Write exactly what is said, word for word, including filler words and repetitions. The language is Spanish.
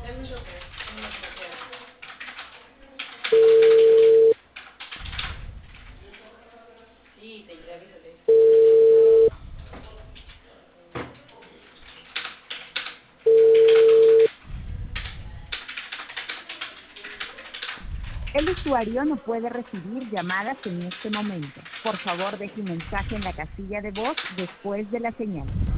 El usuario no puede recibir llamadas en este momento. Por favor, deje un mensaje en la casilla de voz después de la señal.